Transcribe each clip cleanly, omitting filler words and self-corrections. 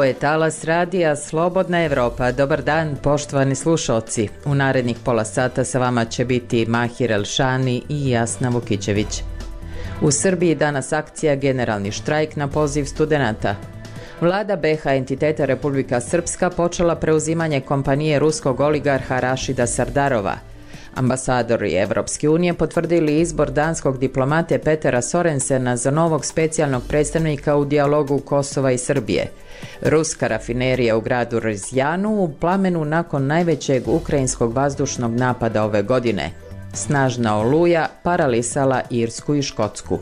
Ovo je talas radija Slobodna Evropa. Dobar dan, poštovani slušalci. U narednih pola sata sa vama će biti Mahir Elšani i Jasna Vukićević. U Srbiji danas akcija Generalni štrajk na poziv studenata. Vlada BiH entiteta Republika Srpska počela preuzimanje kompanije ruskog oligarha Rašida Sardarova. Ambasadori Evropske unije potvrdili izbor danskog diplomate Petera Sorensena za novog specijalnog predstavnika u dijalogu Kosova i Srbije. Ruska rafinerija u gradu Rizjanu u plamenu nakon najvećeg ukrajinskog vazdušnog napada ove godine. Snažna oluja paralisala Irsku i Škotsku.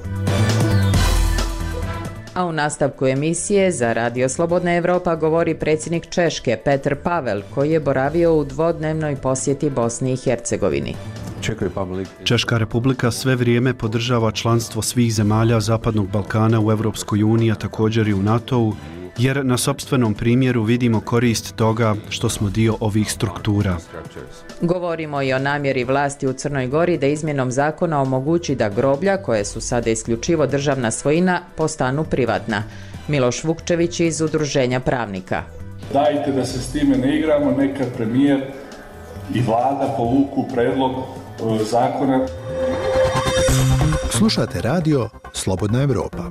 A u nastavku emisije za Radio Slobodna Evropa govori predsjednik Češke Petr Pavel, koji je boravio u dvodnevnoj posjeti Bosni i Hercegovini. Češka republika sve vrijeme podržava članstvo svih zemalja Zapadnog Balkana u Evropskoj uniji, a također i u NATO-u, jer na sopstvenom primjeru vidimo korist toga što smo dio ovih struktura. Govorimo i o namjeri vlasti u Crnoj Gori da izmjenom zakona omogući da groblja, koje su sada isključivo državna svojina, postanu privatna. Miloš Vukčević iz Udruženja pravnika. Dajte da se s time ne igramo, neka premijer i vlada povuku predlog zakona. Slušate radio Slobodna Evropa.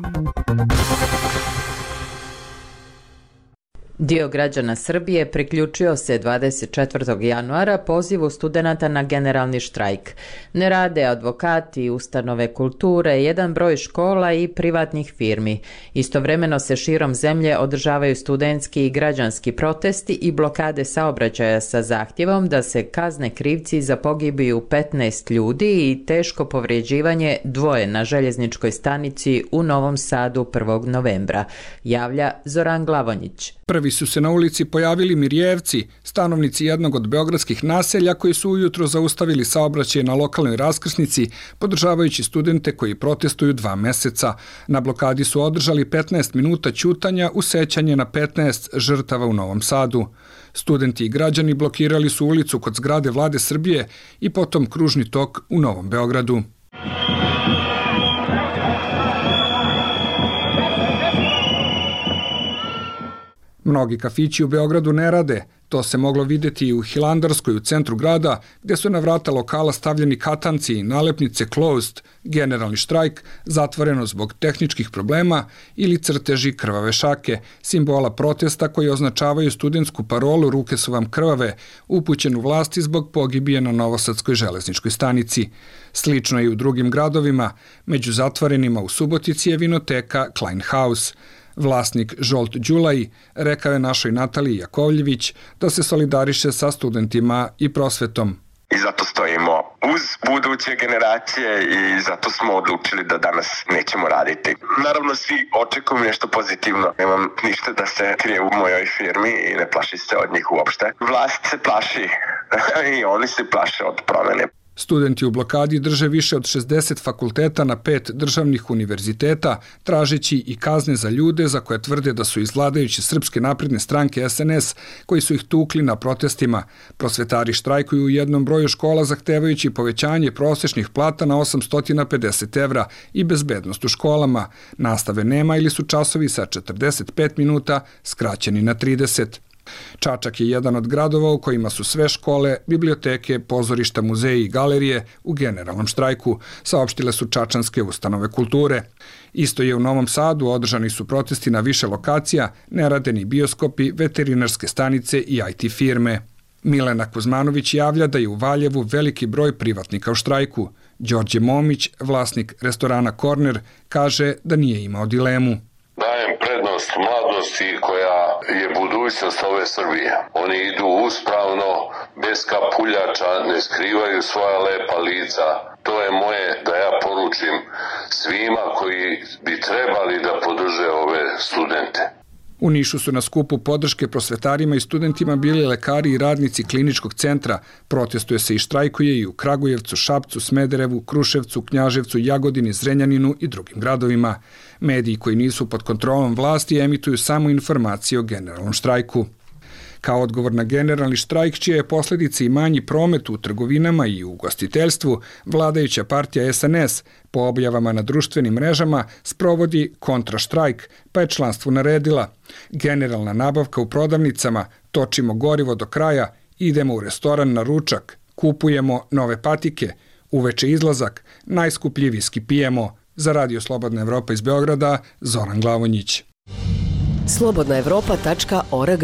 Dio građana Srbije priključio se 24. januara pozivu studenata na generalni štrajk. Ne rade advokati, ustanove kulture, jedan broj škola i privatnih firmi. Istovremeno se širom zemlje održavaju studentski i građanski protesti i blokade saobraćaja sa zahtjevom da se kazne krivci za pogibiju 15 ljudi i teško povrijeđivanje dvoje na željezničkoj stanici u Novom Sadu 1. novembra, javlja Zoran Glavonjić. Prvi su se na ulici pojavili Mirjevci, stanovnici jednog od beogradskih naselja koji su ujutro zaustavili saobraćaj na lokalnoj raskrsnici, podržavajući studente koji protestuju 2 meseca. Na blokadi su održali 15 minuta ćutanja u sećanje na 15 žrtava u Novom Sadu. Studenti i građani blokirali su ulicu kod zgrade Vlade Srbije i potom kružni tok u Novom Beogradu. Mnogi kafići u Beogradu ne rade. To se moglo vidjeti i u Hilandarskoj u centru grada, gdje su na vrata lokala stavljeni katanci i nalepnice closed, generalni štrajk, zatvoreno zbog tehničkih problema, ili crteži krvave šake, simbola protesta koji označavaju studentsku parolu Ruke su vam krvave, upućenu vlasti zbog pogibije na Novosadskoj železničkoj stanici. Slično i u drugim gradovima. Među zatvorenima u Subotici je vinoteka Klein House. Vlasnik Žolt Đulaj rekao je našoj Nataliji Jakovljević da se solidariše sa studentima i prosvetom. I zato stojimo uz buduće generacije i zato smo odlučili da danas nećemo raditi. Naravno, svi očekuju nešto pozitivno. Nemam ništa da se krije u mojoj firmi i ne plaši se od njih uopšte. Vlast se plaši i oni se plaše od promjene. Studenti u blokadi drže više od 60 fakulteta na 5 državnih univerziteta, tražeći i kazne za ljude za koje tvrde da su iz vladajuće Srpske napredne stranke SNS, koji su ih tukli na protestima. Prosvetari štrajkuju u jednom broju škola zahtevajući povećanje prosječnih plata na 850 evra i bezbednost u školama. Nastave nema ili su časovi sa 45 minuta skraćeni na 30. Čačak je jedan od gradova u kojima su sve škole, biblioteke, pozorišta, muzeji i galerije u generalnom štrajku, saopštile su čačanske ustanove kulture. Isto je u Novom Sadu, održani su protesti na više lokacija, ne rade ni bioskopi, veterinarske stanice i IT firme. Milena Kuzmanović javlja da je u Valjevu veliki broj privatnika u štrajku. Đorđe Momić, vlasnik restorana Korner, kaže da nije imao dilemu. Dajem prednost mladosti koja je budućnost ove Srbije. Oni idu uspravno, bez kapuljača, ne skrivaju svoja lepa lica. To je moje da ja poručim svima koji bi trebali da podrže ove studente. U Nišu su na skupu podrške prosvetarima i studentima bili lekari i radnici kliničkog centra. Protestuje se i štrajkuje i u Kragujevcu, Šapcu, Smederevu, Kruševcu, Knjaževcu, Jagodini, Zrenjaninu i drugim gradovima. Mediji koji nisu pod kontrolom vlasti emituju samo informacije o generalnom štrajku. Kao odgovor na generalni štrajk, čije je posljedice i manji promet u trgovinama i u ugostiteljstvu, vladajuća partija SNS po objavama na društvenim mrežama sprovodi kontraštrajk, pa je članstvu naredila: generalna nabavka u prodavnicama, točimo gorivo do kraja, idemo u restoran na ručak, kupujemo nove patike, uveče izlazak, najskuplji viski pijemo. Za Radio Slobodna Evropa iz Beograda, Zoran Glavonjić. slobodnaevropa.org.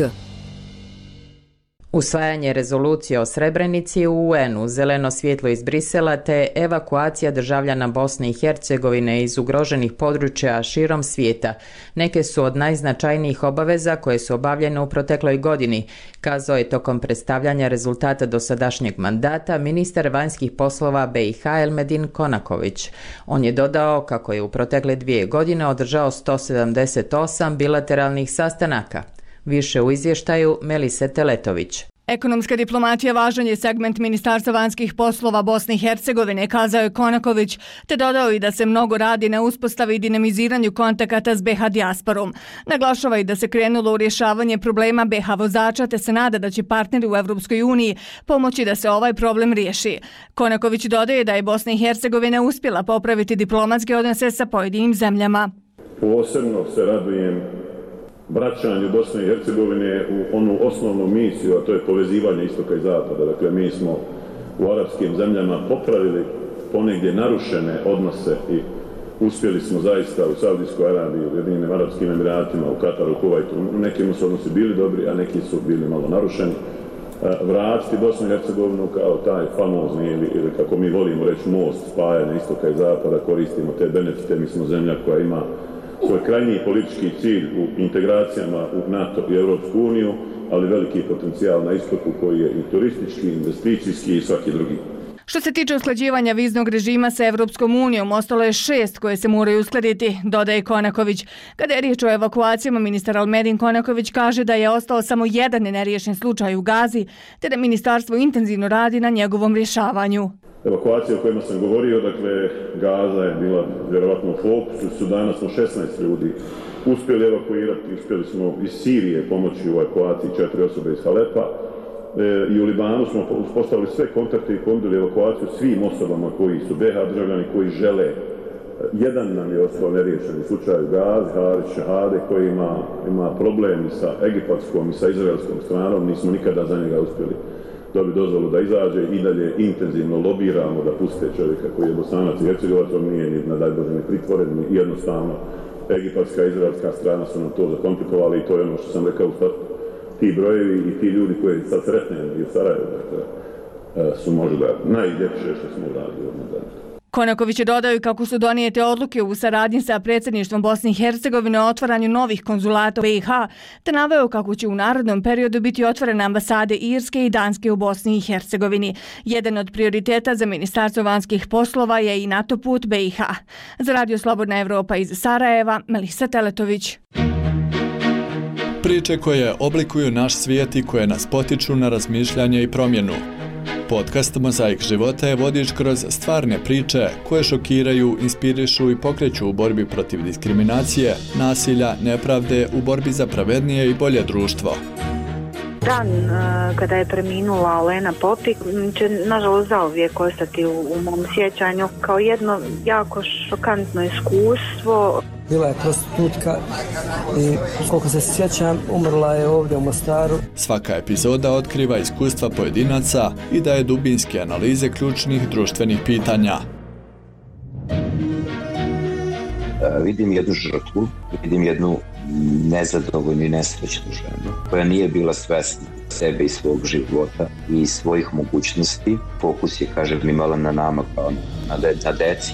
Usvajanje rezolucije o Srebrenici u UN-u, zeleno svjetlo iz Brisela te evakuacija državljana Bosne i Hercegovine iz ugroženih područja širom svijeta neke su od najznačajnijih obaveza koje su obavljene u protekloj godini, kazao je tokom predstavljanja rezultata dosadašnjeg mandata ministar vanjskih poslova BiH Elmedin Konaković. On je dodao kako je u protekle 2 godine održao 178 bilateralnih sastanaka. Više u izvještaju Melise Teletović. Ekonomska diplomatija važan je segment Ministarstva vanjskih poslova Bosne i Hercegovine, kazao je Konaković, te dodao i da se mnogo radi na uspostavi i dinamiziranju kontakata s BiH dijasporom. Naglašava i da se krenulo u rješavanje problema BiH vozača, te se nada da će partneri u Evropskoj uniji pomoći da se ovaj problem riješi. Konaković dodaje da je Bosna i Hercegovina uspjela popraviti diplomatske odnose sa pojedinim zemljama. Posebno se radujem vraćanju Bosne i Hercegovine u onu osnovnu misiju, a to je povezivanje istoka i zapada. Dakle, mi smo u arapskim zemljama popravili ponegdje narušene odnose i uspjeli smo zaista u Saudijskoj Arabiji, u Ujedinjenim Arapskim Emiratima, u Kataru, Kuvajtu. U nekim su odnosi bili dobri, a neki su bili malo narušeni. Vratiti Bosnu i Hercegovinu kao taj famozni ili kako mi volimo reći most spajanja istoka i zapada, koristimo te benefite. Mi smo zemlja koja ima svoj krajnji politički cilj u integracijama u NATO i Europsku uniju, ali veliki potencijal na istoku koji je i turistički, investicijski i svaki drugi. Što se tiče usklađivanja viznog režima sa Evropskom unijom, ostalo je 6 koje se moraju uskladiti, dodaje Konaković. Kada je riječ o evakuacijama, ministar Elmedin Konaković kaže da je ostao samo jedan neriješen slučaj u Gazi, te da ministarstvo intenzivno radi na njegovom rješavanju. Evakuacija o kojima sam govorio, dakle, Gaza je bila vjerovatno u fokusu. Sudana smo 16 ljudi uspjeli evakuirati, uspjeli smo iz Sirije pomoći u evakuaciji 4 osobe iz Halepa. I u Libanu smo uspostavili sve kontakte i ponudili evakuaciju svim osobama koji su BiH državljani koji žele. Jedan nam je ostao neriješen slučaj u Gazi, Haris Šehade, koji ima problem i sa egipatskom i sa izraelskom stranom. Nismo nikada za njega uspjeli dobiti dozvolu da izađe i dalje intenzivno lobiramo da puste čovjeka koji je Bosanac i Hercegovac, on nije ni na daj Bože ni pritvoren, ni jednostavno. Egipatska i izraelska strana su nam to zakomplikovali i to je ono što sam rekao u startu. Ti brojevi i ti ljudi koji sad sretnem i u Sarajevu, su možda najljepše što smo uradili od nedavno. Konaković je dodao kako su donijete odluke u saradnji sa predsjedništvom Bosne i Hercegovine o otvaranju novih konzulata u BiH, te naveo kako će u narednom periodu biti otvorene ambasade Irske i Danske u Bosni i Hercegovini. Jedan od prioriteta za Ministarstvo vanjskih poslova je i NATO put BiH. Za Radio Slobodna Evropa iz Sarajeva, Melisa Teletović. Priče koje oblikuju naš svijet i koje nas potiču na razmišljanje i promjenu. Podcast Mozaik života je vodič kroz stvarne priče koje šokiraju, inspirišu i pokreću u borbi protiv diskriminacije, nasilja, nepravde, u borbi za pravednije i bolje društvo. Dan kada je preminula Olena Popik će nažalost zauvijek ostati u mom sjećanju kao jedno jako šokantno iskustvo. Bila je prostitutka i koliko se sjećam umrla je ovdje u Mostaru. Svaka epizoda otkriva iskustva pojedinaca i daje dubinske analize ključnih društvenih pitanja. Vidim jednu žrtvu, vidim jednu nezadovoljnu i nesrećnu ženu koja nije bila svjesna sebe i svog života i svojih mogućnosti. Fokus je, kažem, imala na nama kao na deci.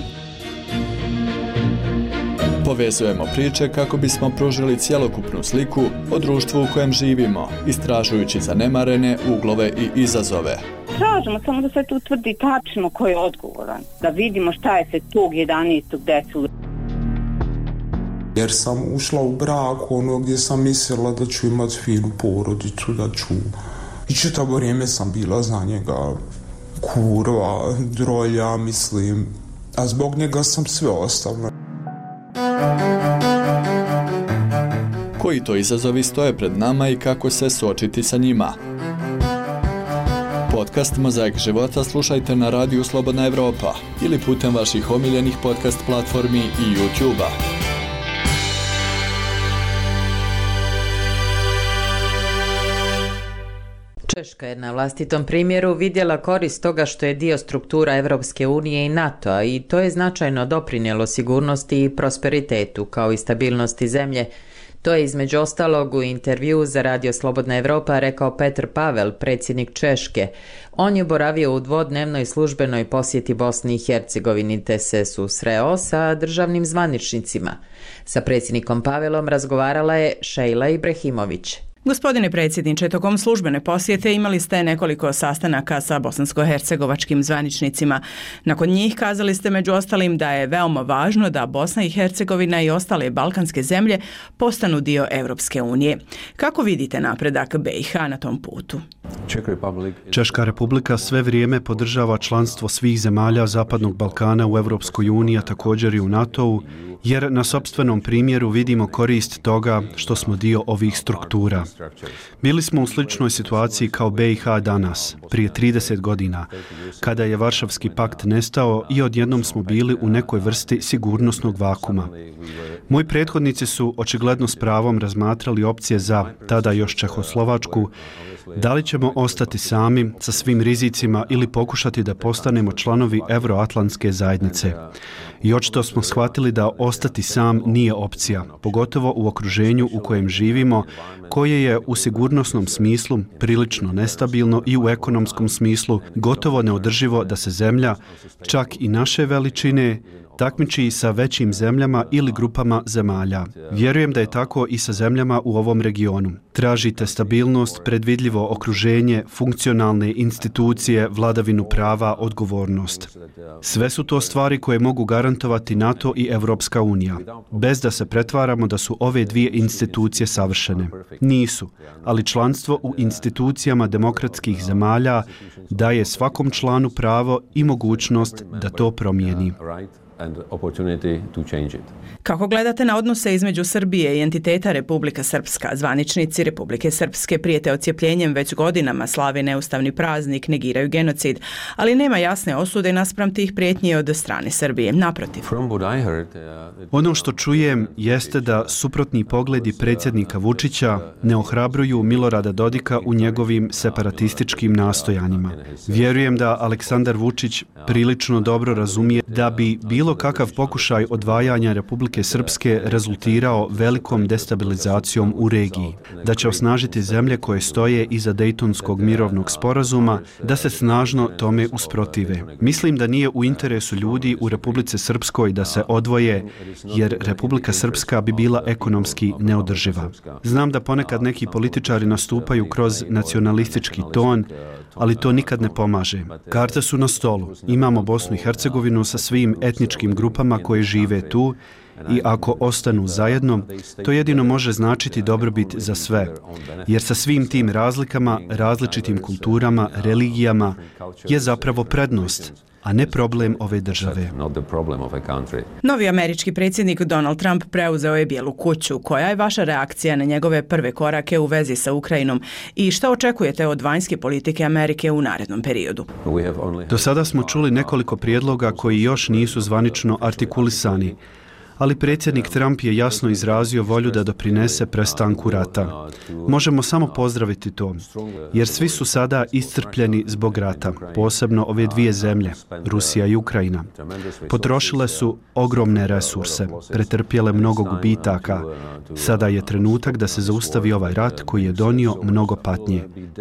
Povezujemo priče kako bismo pružili cjelokupnu sliku o društvu u kojem živimo, istražujući zanemarene uglove i izazove. Tražimo samo da se tu utvrdi tačno ko je odgovoran, da vidimo šta je se tog 11. desilo. Jer sam ušla u brak gdje sam mislila da ću imati finu porodicu, da ću... I čitavo vrijeme sam bila za njega kurva, drolja, mislim. A zbog njega sam sve ostavila. koji to izazovi stoje pred nama i kako se suočiti sa njima. Podcast Mozaik života slušajte na radiju Slobodna Evropa ili putem vaših omiljenih podcast platformi i YouTube-a. Češka je na vlastitom primjeru vidjela korist toga što je dio struktura Evropske unije i NATO-a i to je značajno doprinijelo sigurnosti i prosperitetu kao i stabilnosti zemlje. To je između ostalog u intervjuu za Radio Slobodna Evropa rekao Petr Pavel, predsjednik Češke. On je boravio u dvodnevnoj službenoj posjeti Bosni i Hercegovini te se susreo sa državnim zvaničnicima. Sa predsjednikom Pavelom razgovarala je Šejla Ibrahimović. Gospodine predsjedniče, tokom službene posjete imali ste nekoliko sastanaka sa bosansko-hercegovačkim zvaničnicima. Nakon njih kazali ste među ostalim da je veoma važno da Bosna i Hercegovina i ostale balkanske zemlje postanu dio Europske unije. Kako vidite napredak BiH na tom putu? Češka republika sve vrijeme podržava članstvo svih zemalja Zapadnog Balkana u Europskoj uniji, a također i u NATO-u, jer na sopstvenom primjeru vidimo korist toga što smo dio ovih struktura. Bili smo u sličnoj situaciji kao BiH danas, prije 30 godina, kada je Varšavski pakt nestao i odjednom smo bili u nekoj vrsti sigurnosnog vakuma. Moji prethodnici su očigledno s pravom razmatrali opcije za tada još Čehoslovačku, da li ćemo ostati sami sa svim rizicima ili pokušati da postanemo članovi Euroatlantske zajednice. I očito smo shvatili da ostati sam nije opcija, pogotovo u okruženju u kojem živimo, koje je u sigurnosnom smislu prilično nestabilno i u ekonomskom smislu gotovo neodrživo da se zemlja, čak i naše veličine, takmiči sa većim zemljama ili grupama zemalja. Vjerujem da je tako i sa zemljama u ovom regionu. Tražite stabilnost, predvidljivo okruženje, funkcionalne institucije, vladavinu prava, odgovornost. Sve su to stvari koje mogu garantovati NATO i Evropska unija, bez da se pretvaramo da su ove dvije institucije savršene. Nisu, ali članstvo u institucijama demokratskih zemalja daje svakom članu pravo i mogućnost da to promijeni. Kako gledate na odnose između Srbije i entiteta Republika Srpska? Zvaničnici Republike Srpske prijete odcijepljenjem već godinama, slave neustavni praznik, negiraju genocid, ali nema jasne osude naspram tih prijetnji od strane Srbije. Naprotiv. Ono što čujem jeste da suprotni pogledi predsjednika Vučića ne ohrabruju Milorada Dodika u njegovim separatističkim nastojanjima. Vjerujem da Aleksandar Vučić prilično dobro razumije da bi bilo kakav pokušaj odvajanja Republike Srpske rezultirao velikom destabilizacijom u regiji, da će osnažiti zemlje koje stoje iza Dejtonskog mirovnog sporazuma, da se snažno tome usprotive. Mislim da nije u interesu ljudi u Republici Srpskoj da se odvoje, jer Republika Srpska bi bila ekonomski neodrživa. Znam da ponekad neki političari nastupaju kroz nacionalistički ton, ali to nikad ne pomaže. Karte su na stolu. Imamo Bosnu i Hercegovinu sa svim etničkim grupama koje žive tu i ako ostanu zajedno, to jedino može značiti dobrobit za sve. Jer sa svim tim razlikama, različitim kulturama, religijama je zapravo prednost, a ne problem ove države. Novi američki predsjednik Donald Trump preuzeo je Bijelu kuću. Koja je vaša reakcija na njegove prve korake u vezi sa Ukrajinom i šta očekujete od vanjske politike Amerike u narednom periodu? Do sada smo čuli nekoliko prijedloga koji još nisu zvanično artikulisani, ali predsjednik Trump je jasno izrazio volju da doprinese prestanku rata. Možemo samo pozdraviti to, jer svi su sada iscrpljeni zbog rata, posebno ove dvije zemlje, Rusija i Ukrajina. Potrošile su ogromne resurse, pretrpjele mnogo gubitaka. Sada je trenutak da se zaustavi ovaj rat koji je donio mnogo patnje.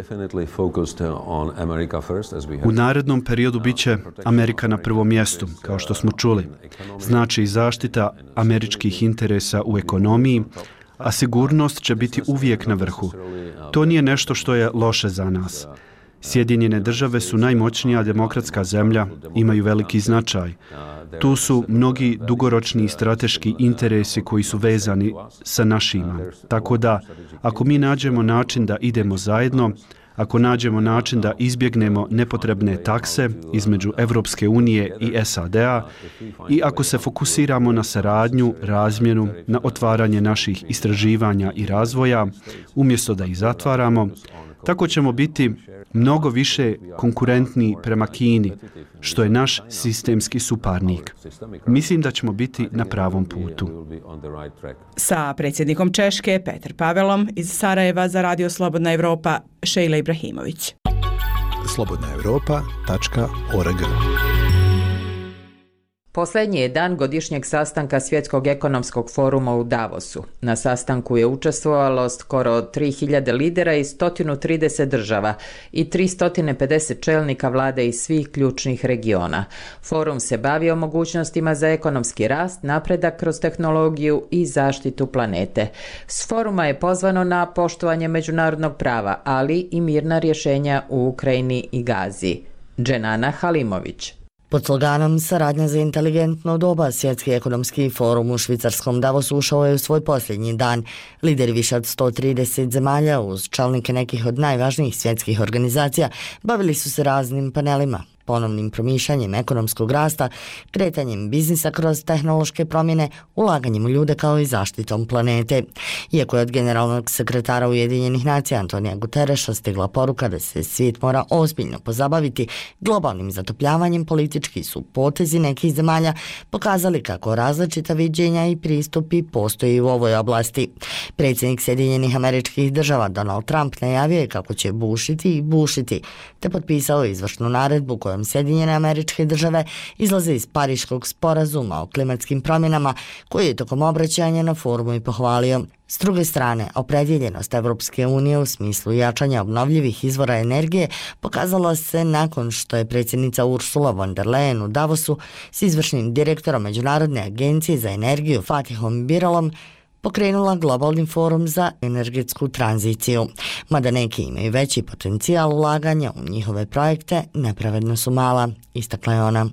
U narednom periodu bit će Amerika na prvom mjestu, kao što smo čuli. Znači i zaštita američkih interesa u ekonomiji, a sigurnost će biti uvijek na vrhu. To nije nešto što je loše za nas. Sjedinjene države su najmoćnija demokratska zemlja, imaju veliki značaj. Tu su mnogi dugoročni strateški interesi koji su vezani sa našima. Tako da, ako mi nađemo način da idemo zajedno, ako nađemo način da izbjegnemo nepotrebne takse između Evropske unije i SAD-a i ako se fokusiramo na saradnju, razmjenu, na otvaranje naših istraživanja i razvoja, umjesto da ih zatvaramo, tako ćemo biti mnogo više konkurentni prema Kini, što je naš sistemski suparnik. Mislim da ćemo biti na pravom putu. Sa predsjednikom Češke, Petr Pavelom, iz Sarajeva za Radio Slobodna Evropa, Šejla Ibrahimović. slobodnaevropa.org. Posljednji je dan godišnjeg sastanka Svjetskog ekonomskog foruma u Davosu. Na sastanku je učestvovalo skoro 3000 lidera iz 130 država i 350 čelnika vlade iz svih ključnih regiona. Forum se bavi o mogućnostima za ekonomski rast, napredak kroz tehnologiju i zaštitu planete. S foruma je pozvano na poštovanje međunarodnog prava, ali i mirna rješenja u Ukrajini i Gazi. Dženana Halimović. Pod sloganom Saradnja za inteligentno doba, Svjetski ekonomski forum u švicarskom Davosu ušao je u svoj posljednji dan. Lideri više od 130 zemalja uz čelnike nekih od najvažnijih svjetskih organizacija bavili su se raznim panelima, ponovnim promišljanjem ekonomskog rasta, kretanjem biznisa kroz tehnološke promjene, ulaganjem u ljude kao i zaštitom planete. Iako je od generalnog sekretara Ujedinjenih nacija Antonija Gutereša stigla poruka da se svijet mora ozbiljno pozabaviti globalnim zatopljavanjem, politički su potezi nekih zemalja pokazali kako različita viđenja i pristupi postoji u ovoj oblasti. Predsjednik Sjedinjenih Američkih Država Donald Trump najavio je kako će bušiti, te potpisao izvršnu naredbu kojom Sjedinjene Američke Države izlaze iz Pariškog sporazuma o klimatskim promjenama koji je tokom obraćanja na forumu i pohvalio. S druge strane, opredjeljenost Evropske unije u smislu jačanja obnovljivih izvora energije pokazala se nakon što je predsjednica Ursula von der Leyen u Davosu s izvršnim direktorom Međunarodne agencije za energiju Fatihom Birolom pokrenula globalni forum za energetsku tranziciju. Mada neki imaju veći potencijal ulaganja u njihove projekte, nepravedno su mala, istakla je ona.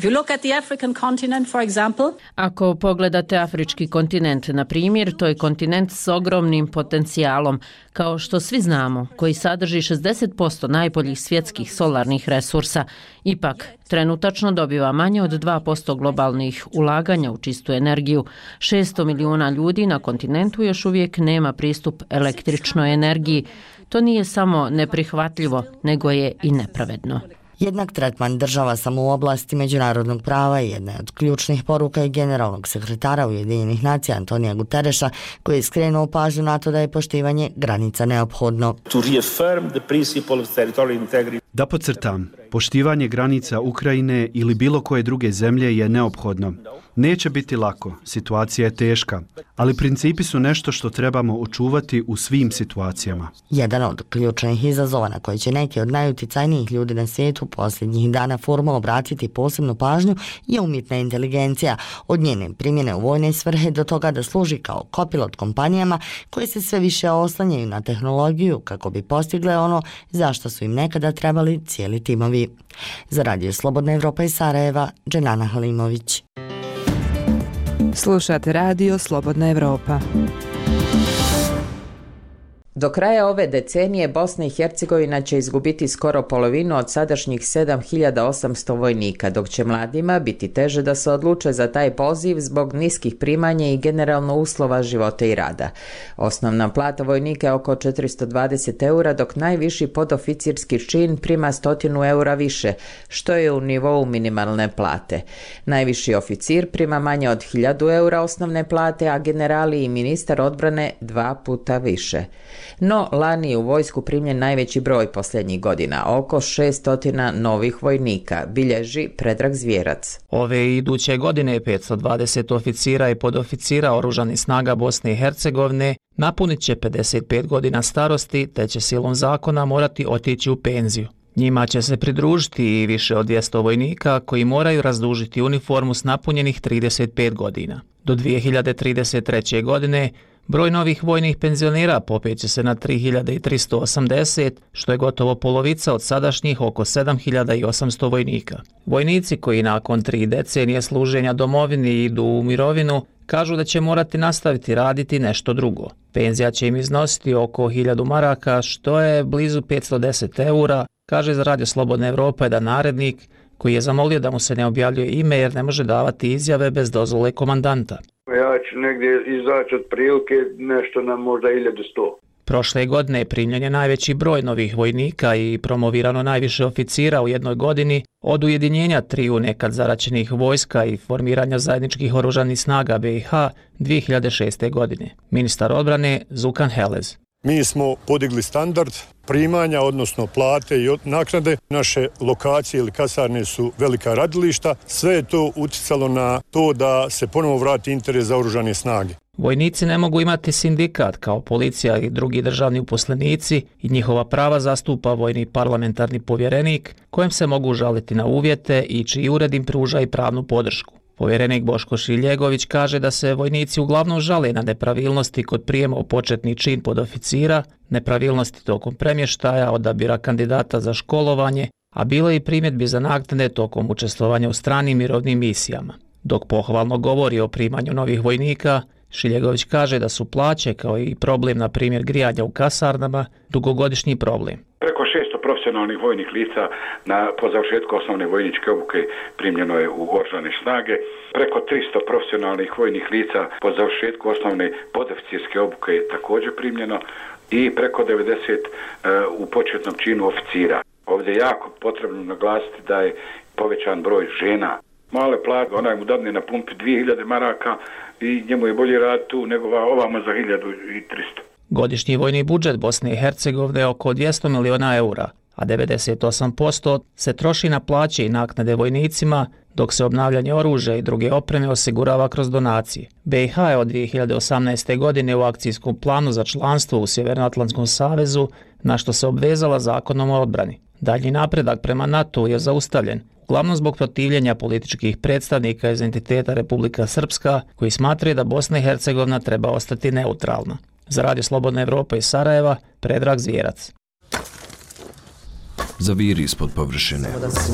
Ako pogledate afrički kontinent, na primjer, to je kontinent s ogromnim potencijalom, kao što svi znamo, koji sadrži 60% najboljih svjetskih solarnih resursa. Ipak, trenutačno dobiva manje od 2% globalnih ulaganja u čistu energiju. 600 milijuna ljudi na kontinentu još uvijek nema pristup električnoj energiji. To nije samo neprihvatljivo, nego je i nepravedno. Jednak tretman država samo u oblasti međunarodnog prava je jedna od ključnih poruka i generalnog sekretara Ujedinjenih nacija Antonija Gutereša, koji je skrenuo pažnju na to da je poštivanje granica neophodno. Da podcrtam, poštivanje granica Ukrajine ili bilo koje druge zemlje je neophodno. Neće biti lako, situacija je teška, ali principi su nešto što trebamo očuvati u svim situacijama. Jedan od ključnih izazova na koji će neki od najuticajnijih ljudi na svijetu posljednjih dana foruma obratiti posebnu pažnju je umjetna inteligencija, od njene primjene u vojne svrhe do toga da služi kao kopilot kompanijama koje se sve više oslanjaju na tehnologiju kako bi postigle ono zašto su im nekada trebali cijeli timovi. Za Radio Slobodna Evropa iz Sarajeva, Dženana Halimović. Slušate Radio Slobodna Evropa. Do kraja ove decenije Bosna i Hercegovina će izgubiti skoro polovinu od sadašnjih 7800 vojnika, dok će mladima biti teže da se odluče za taj poziv zbog niskih primanja i generalno uslova života i rada. Osnovna plata vojnika je oko 420 eura, dok najviši podoficirski čin prima 100 eura više, što je u nivou minimalne plate. Najviši oficir prima manje od 1000 eura osnovne plate, a generali i ministar odbrane 2 puta više. No, lani je u vojsku primljen najveći broj posljednjih godina, oko 600 novih vojnika, bilježi Predrag Zvjerac. Ove iduće godine 520 oficira i podoficira Oružanih snaga Bosne i Hercegovine napunit će 55 godina starosti, te će silom zakona morati otići u penziju. Njima će se pridružiti i više od 200 vojnika koji moraju razdužiti uniformu s napunjenih 35 godina. Do 2033. godine broj novih vojnih penzionera popeće se na 3380, što je gotovo polovica od sadašnjih oko 7800 vojnika. Vojnici koji nakon 3 decenije služenja domovini idu u mirovinu kažu da će morati nastaviti raditi nešto drugo. Penzija će im iznositi oko 1000 maraka, što je blizu 510 eura, kaže za Radio Slobodna Evropa jedan narednik koji je zamolio da mu se ne objavljuje ime jer ne može davati izjave bez dozvole komandanta. Ja ću negdje izaći od prilike nešto na možda 1100. Prošle godine primljen je najveći broj novih vojnika i promovirano najviše oficira u jednoj godini od ujedinjenja triju nekad zaraćenih vojska i formiranja zajedničkih oružanih snaga BiH 2006. godine. Ministar odbrane Zukan Helez. Mi smo podigli standard primanja, odnosno plate i naknade. Naše lokacije ili kasarne su velika radilišta. Sve je to utjecalo na to da se ponovo vrati interes za oružane snage. Vojnici ne mogu imati sindikat kao policija i drugi državni uposlenici i njihova prava zastupa vojni parlamentarni povjerenik kojem se mogu žaliti na uvjete i čiji ured im pruža i pravnu podršku. Povjerenik Boško Šiljegović kaže da se vojnici uglavnom žale na nepravilnosti kod prijema u početni čin podoficira, nepravilnosti tokom premještaja, odabira kandidata za školovanje, a bilo je i primjedbi za naknade tokom učestvovanja u stranim mirovnim misijama. Dok pohvalno govori o primanju novih vojnika, Šiljegović kaže da su plaće, kao i problem, na primjer, grijanja u kasarnama, dugogodišnji problem. Preko 600 profesionalnih vojnih lica po završetku osnovne vojničke obuke primljeno je u oružane snage. Preko 300 profesionalnih vojnih lica po završetku osnovne podoficirske obuke je također primljeno i preko 90 u početnom činu oficira. Ovdje je jako potrebno naglasiti da je povećan broj žena. Male plate, onaj mu dadne na pumpi 2000 maraka i njemu je bolje raditi tu nego ovamo za 1300. Godišnji vojni budžet Bosne i Hercegovine je oko 200 miliona eura, a 98% se troši na plaće i naknade vojnicima, dok se obnavljanje oružja i druge opreme osigurava kroz donacije. BiH je od 2018. godine u akcijskom planu za članstvo u Sjevernoatlantskom savezu, na što se obvezala zakonom o odbrani. Daljnji napredak prema NATO je zaustavljen, uglavnom zbog protivljenja političkih predstavnika iz entiteta Republika Srpska, koji smatraju da Bosna i Hercegovina treba ostati neutralna. Za Radio Slobodna Evropa iz Sarajeva, Predrag Zvjerac. Zaviri ispod površine.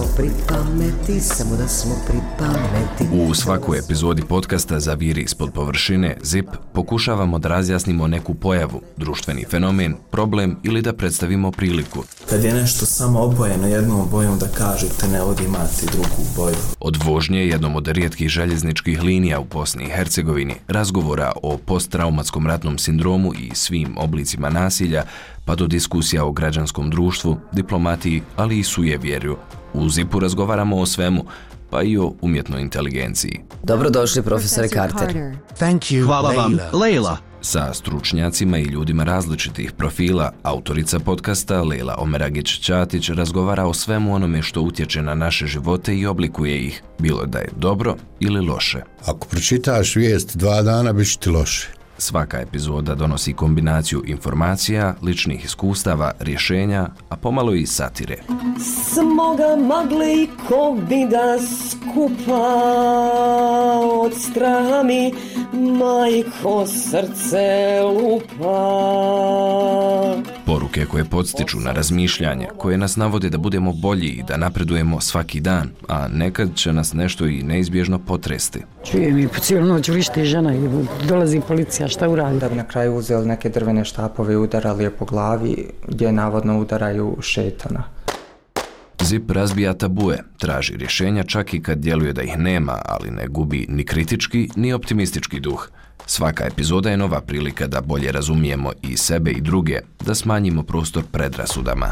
U svakoj epizodi podcasta Zaviri ispod površine ZIP pokušavamo da razjasnimo neku pojavu, društveni fenomen, problem ili da predstavimo priliku. Kad je nešto samo obojeno jednom bojom da kažete ne ovdje imate drugu boju. Od vožnje jednom od rijetkih željezničkih linija u Bosni i Hercegovini, razgovora o posttraumatskom ratnom sindromu i svim oblicima nasilja, pa do diskusija o građanskom društvu, diplomatiji, ali i sujevjerju. U ZIP-u razgovaramo o svemu, pa i o umjetnoj inteligenciji. Dobrodošli, profesore Carter. Hvala vam, Leila. Sa stručnjacima i ljudima različitih profila, autorica podcasta Leila Omeragić-Ćatić razgovara o svemu onome što utječe na naše živote i oblikuje ih, bilo da je dobro ili loše. Ako pročitaš vijest 2 dana, bit će ti loše. Svaka epizoda donosi kombinaciju informacija, ličnih iskustava, rješenja, a pomalo i satire. Smoga magle i covida skupa od straha mi majko srce lupa. Poruke koje podstiču na razmišljanje, koje nas navode da budemo bolji i da napredujemo svaki dan, a nekad će nas nešto i neizbježno potresti. Čujem i po cijelu noć vrišti žena i dolazi policija, šta uradi? Da bi na kraju uzeli neke drvene štapove i udarali je po glavi, gdje navodno udaraju šetana. ZIP razbija tabue, traži rješenja čak i kad djeluje da ih nema, ali ne gubi ni kritički ni optimistički duh. Svaka epizoda je nova prilika da bolje razumijemo i sebe i druge, da smanjimo prostor predrasudama.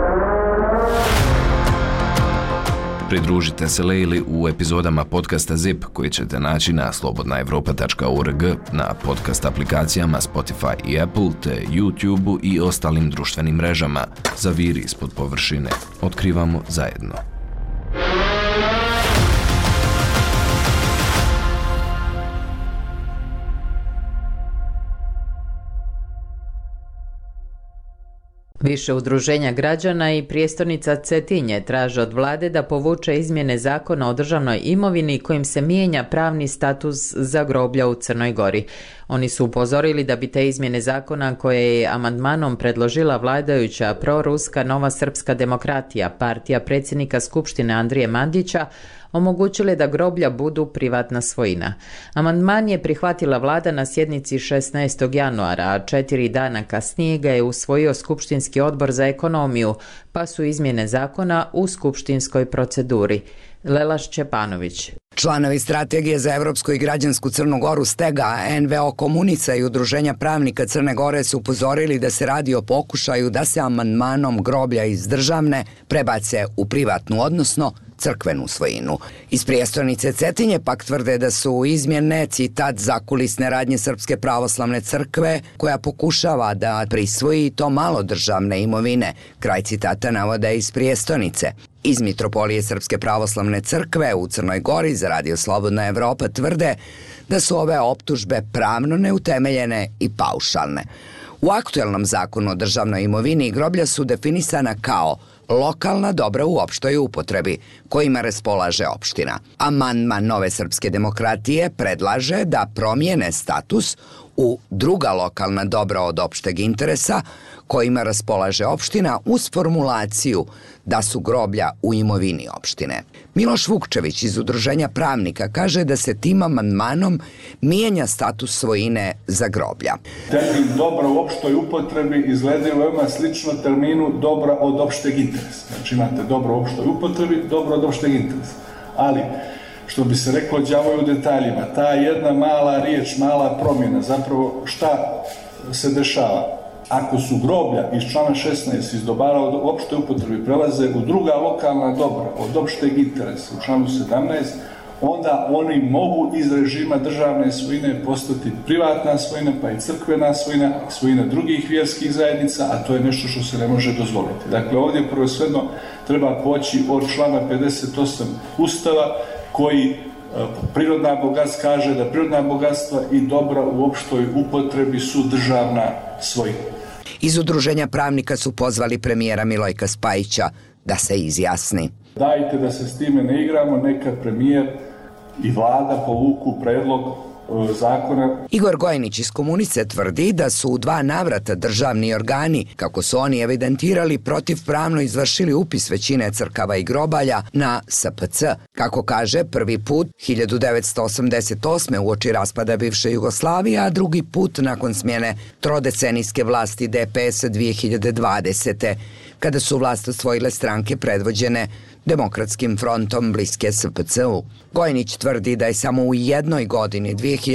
Pridružite se Leili u epizodama podcasta ZIP koji ćete naći na slobodnaevropa.org, na podcast aplikacijama Spotify i Apple, te YouTube i ostalim društvenim mrežama. Zaviri ispod površine. Otkrivamo zajedno. Više udruženja građana i prijestolnica Cetinje traže od vlade da povuče izmjene zakona o državnoj imovini kojim se mijenja pravni status za groblja u Crnoj Gori. Oni su upozorili da bi te izmjene zakona koje je amandmanom predložila vladajuća proruska Nova srpska demokratija, partija predsjednika Skupštine Andrije Mandića, omogućile da groblja budu privatna svojina. Amandman je prihvatila vlada na sjednici 16. januara, a 4 dana kasnije ga je usvojio Skupštinski odbor za ekonomiju, pa su izmjene zakona u skupštinskoj proceduri. Lela Šćepanović. Članovi Strategije za evropsku i građansku Crnu Goru Stega, NVO Komunica i Udruženja pravnika Crne Gore su upozorili da se radi o pokušaju da se amandmanom groblja iz državne prebace u privatnu, odnosno crkvenu svojinu. Iz prijestolnice Cetinje pak tvrde da su izmjene, citat, zakulisne radnje Srpske pravoslavne crkve koja pokušava da prisvoji to malo državne imovine. Kraj citata navoda iz prijestolnice. Iz Mitropolije Srpske pravoslavne crkve u Crnoj Gori za Radio Slobodna Evropa tvrde da su ove optužbe pravno neutemeljene i paušalne. U aktuelnom zakonu o državnoj imovini groblja su definisana kao lokalna dobra u opštoj upotrebi, kojima raspolaže opština. Amandman Nove srpske demokratije predlaže da promijene status u druga lokalna dobra od opšteg interesa, kojima raspolaže opština uz formulaciju da su groblja u imovini opštine. Miloš Vukčević iz Udruženja pravnika kaže da se tim amandmanom mijenja status svojine za groblja. Termin dobra u opštoj upotrebi izgleda veoma slično terminu dobra od opšteg interesa. Znači imate dobro u opštoj upotrebi, dobro od opšteg interesa. Ali, što bi se reklo, đavo je u detaljima. Ta jedna mala riječ, mala promjena, zapravo šta se dešava? Ako su groblja iz člana 16 iz dobara od opšte upotrebi prelaze u druga lokalna dobra od opšteg interesa u članu 17, onda oni mogu iz režima državne svojine postati privatna svojina, pa i crkvena svojina, svojina drugih vjerskih zajednica, a to je nešto što se ne može dozvoliti. Dakle, ovdje prvenstveno treba poći od člana 58 Ustava koji prirodna bogatstva kaže da prirodna bogatstva i dobra u opštoj upotrebi su državna svojina. Iz Udruženja pravnika su pozvali premijera Milojka Spajića da se izjasni. Dajte da se s time ne igramo, neka premijer i vlada povuku predlog zakona. Igor Gojinić iz Komunice tvrdi da su u 2 navrata državni organi, kako su oni evidentirali, protivpravno izvršili upis većine crkava i grobalja na SPC. Kako kaže, prvi put 1988. uoči raspada bivše Jugoslavije, a drugi put nakon smjene trodecenijske vlasti DPS 2020. kada su vlast osvojile stranke predvođene Demokratskim frontom bliske SPC-u. Gojinić tvrdi da je samo u jednoj godini,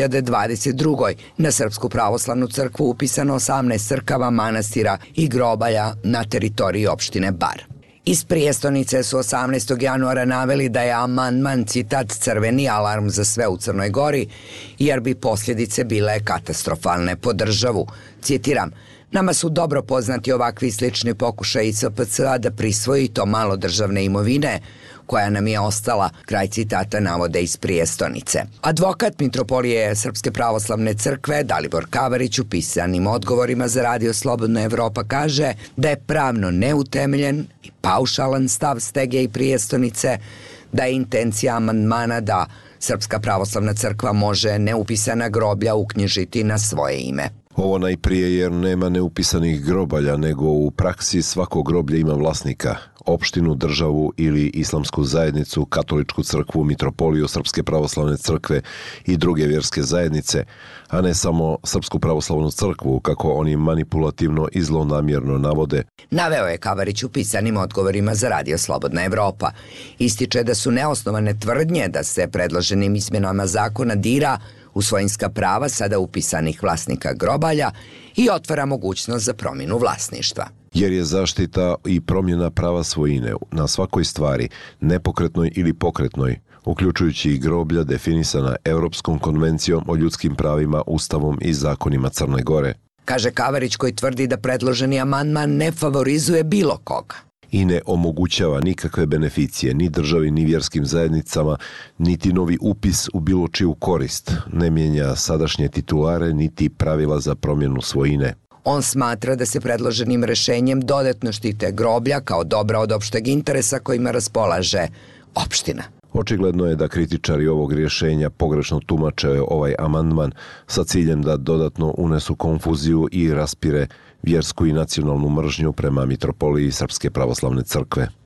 2022. na Srpsku pravoslavnu crkvu upisano 18 crkava, manastira i grobalja na teritoriji opštine Bar. Iz prijestolnice su 18. januara naveli da je amandman, citat, crveni alarm za sve u Crnoj Gori, jer bi posljedice bile katastrofalne po državu. Citiram, nama su dobro poznati ovakvi slični pokušaji SPC-a da prisvoji to malo državne imovine koja nam je ostala, kraj citata navode iz prijestolnice. Advokat Mitropolije Srpske pravoslavne crkve Dalibor Kavarić u pisanim odgovorima za Radio Slobodna Evropa kaže da je pravno neutemeljen i paušalan stav Stege i prijestolnice, da je intencija amandmana da Srpska pravoslavna crkva može neupisana groblja uknjižiti na svoje ime. Ovo najprije jer nema neupisanih grobalja, nego u praksi svako groblje ima vlasnika, opštinu, državu ili islamsku zajednicu, katoličku crkvu, mitropoliju Srpske pravoslavne crkve i druge vjerske zajednice, a ne samo Srpsku pravoslavnu crkvu, kako oni manipulativno i zlonamjerno navode. Naveo je Kavarić u pisanim odgovorima za Radio Slobodna Evropa. Ističe da su neosnovane tvrdnje da se predloženim izmjenama zakona dira u svojinska prava sada upisanih vlasnika grobalja i otvara mogućnost za promjenu vlasništva. Jer je zaštita i promjena prava svojine na svakoj stvari, nepokretnoj ili pokretnoj, uključujući i groblja definisana Europskom konvencijom o ljudskim pravima, Ustavom i zakonima Crne Gore. Kaže Kavarić, koji tvrdi da predloženi amandman ne favorizuje bilo koga i ne omogućava nikakve beneficije ni državi ni vjerskim zajednicama, niti novi upis u bilo čiju korist, ne mijenja sadašnje titulare niti pravila za promjenu svojine. On smatra da se predloženim rešenjem dodatno štite groblja kao dobra od opšteg interesa kojima raspolaže opština. Očigledno je da kritičari ovog rješenja pogrešno tumače ovaj amandman sa ciljem da dodatno unesu konfuziju i raspire vjersku i nacionalnu mržnju prema Mitropoliji Srpske pravoslavne crkve.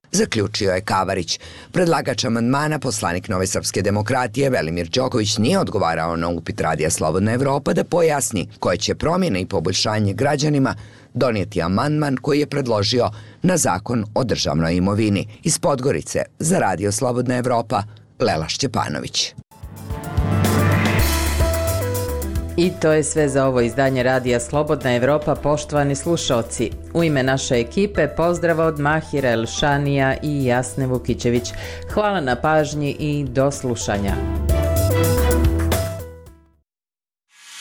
zaključio je Kavarić. Predlagač amandmana, poslanik Nove srpske demokratije Velimir Đoković, nije odgovarao na upit Radija Slobodna Evropa da pojasni koje će promjene i poboljšanje građanima donijeti amandman koji je predložio na zakon o državnoj imovini. Iz Podgorice za Radio Slobodna Evropa, Lela Šćepanović. I to je sve za ovo izdanje Radija Slobodna Evropa, poštovani slušalci. U ime naše ekipe pozdrav od Mahira Elšanija i Jasne Vukićević. Hvala na pažnji i do slušanja.